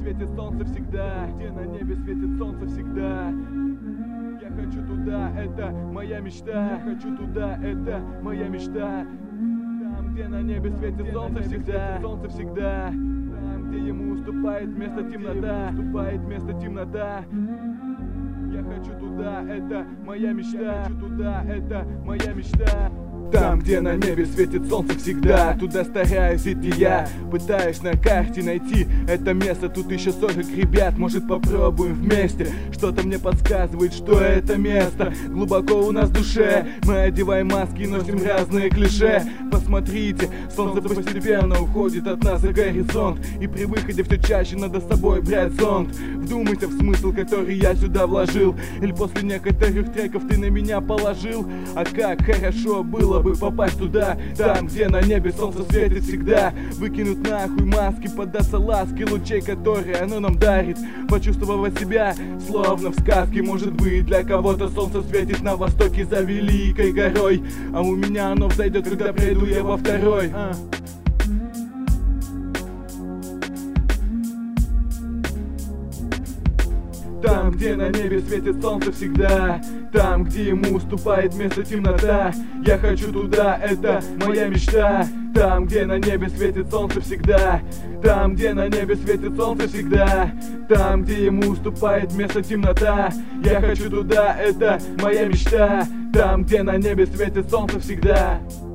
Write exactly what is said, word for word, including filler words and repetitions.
светит солнце всегда, где на небе светит солнце всегда. Я хочу туда, это моя мечта. Я хочу туда, это моя мечта. Там, где на небе светит солнце всегда, солнце всегда. Там, где ему уступает место темнота, уступает место темнота. Я хочу туда, это моя мечта. Я хочу туда, это моя мечта. Там, где на небе светит солнце всегда, туда стараюсь идти я. Пытаюсь на карте найти это место. Тут еще сорок ребят, может попробуем вместе. Что-то мне подсказывает, что это место глубоко у нас в душе. Мы одеваем маски и носим разные клише. Посмотрите, солнце постепенно уходит от нас за горизонт. И при выходе все чаще надо с собой брать зонт. Вдумайся в смысл, который я сюда вложил. Или после некоторых треков ты на меня положил. А как хорошо было бы попасть туда, там, где на небе солнце светит всегда. Выкинуть нахуй маски, поддаться ласке лучей, которые оно нам дарит. Почувствовать себя, словно в сказке. Может быть, для кого-то солнце светит на востоке за великой горой, а у меня оно взойдет, когда приду я во второй. а. Там, где на небе светит солнце всегда, там, где ему уступает место темнота. Я хочу туда, это моя мечта. Там, где на небе светит солнце всегда, там, где на небе светит солнце всегда. Там, где ему уступает место темнота. Я хочу туда, это моя мечта. Там, где на небе светит солнце всегда.